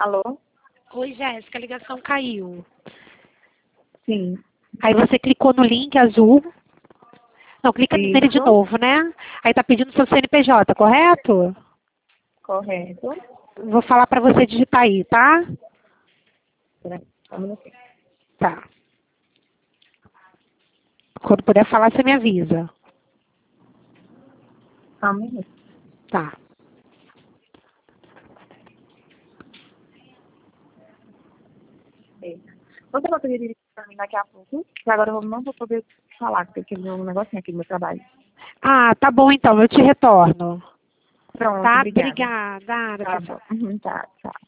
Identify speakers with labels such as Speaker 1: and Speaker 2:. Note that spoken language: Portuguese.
Speaker 1: Alô?
Speaker 2: Oi, Jéssica, a ligação caiu.
Speaker 1: Sim.
Speaker 2: Aí você clicou no link azul. Não, clica nele de
Speaker 1: Isso.
Speaker 2: novo, né? Aí tá pedindo seu CNPJ, correto?
Speaker 1: Correto.
Speaker 2: Vou falar pra você digitar aí, tá?
Speaker 1: Peraí, só um minutinho.
Speaker 2: Tá. Quando puder falar, você me avisa.
Speaker 1: Só um minuto.
Speaker 2: Tá.
Speaker 1: Eita. Você vai poder dirigir pra mim daqui a pouco? Que agora eu não vou poder falar, porque tem que ver um negocinho aqui no meu trabalho.
Speaker 2: Ah, tá bom então, eu te retorno.
Speaker 1: Pronto,
Speaker 2: Tá?
Speaker 1: obrigada.
Speaker 2: Obrigada.
Speaker 1: Tá bom. Tá, tchau.